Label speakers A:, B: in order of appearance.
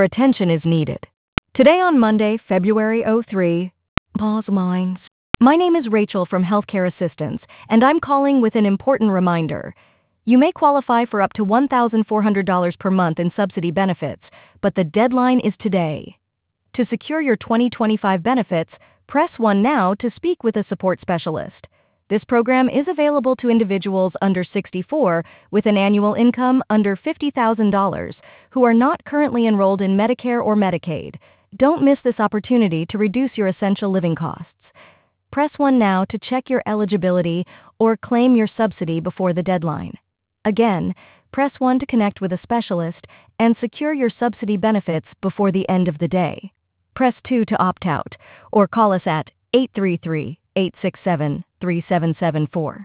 A: Attention is needed. Today on Monday, February 03, pause minds. My name is Rachel from Healthcare Assistance, and I'm calling with an important reminder. You may qualify for up to $1,400 per month in subsidy benefits, but the deadline is today. To secure your 2025 benefits, press 1 now to speak with a support specialist. This program is available to individuals under 64 with an annual income under $50,000 who are not currently enrolled in Medicare or Medicaid. Don't miss this opportunity to reduce your essential living costs. Press 1 now to check your eligibility or claim your subsidy before the deadline. Again, press 1 to connect with a specialist and secure your subsidy benefits before the end of the day. Press 2 to opt out or call us at 833-867-3774.